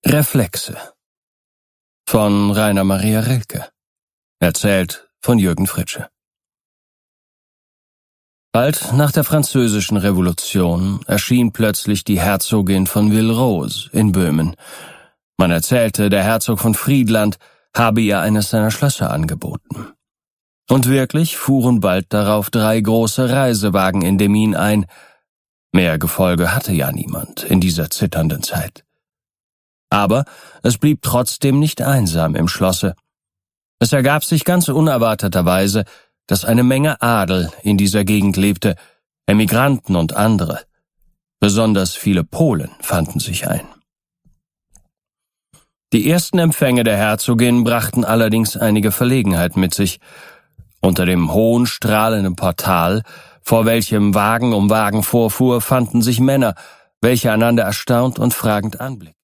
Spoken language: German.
Reflexe von Rainer Maria Rilke. Erzählt von Jürgen Fritsche. Bald nach der Französischen Revolution erschien plötzlich die Herzogin von Villeroy in Böhmen. Man erzählte, der Herzog von Friedland habe ihr eines seiner Schlösser angeboten. Und wirklich fuhren bald darauf 3 große Reisewagen in Demmin ein. Mehr Gefolge hatte ja niemand in dieser zitternden Zeit. Aber es blieb trotzdem nicht einsam im Schlosse. Es ergab sich ganz unerwarteterweise, dass eine Menge Adel in dieser Gegend lebte, Emigranten und andere. Besonders viele Polen fanden sich ein. Die ersten Empfänge der Herzogin brachten allerdings einige Verlegenheit mit sich. Unter dem hohen, strahlenden Portal, vor welchem Wagen um Wagen vorfuhr, fanden sich Männer, welche einander erstaunt und fragend anblickten.